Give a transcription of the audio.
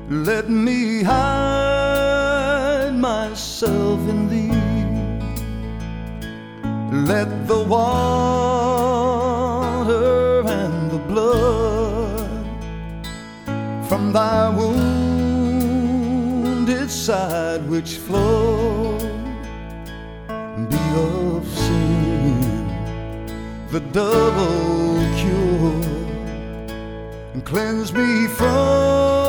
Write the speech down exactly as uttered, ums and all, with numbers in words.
Let me hide myself in thee. Let the water and the blood from thy wounded side which flowed be of sin, the double cure, and cleanse me from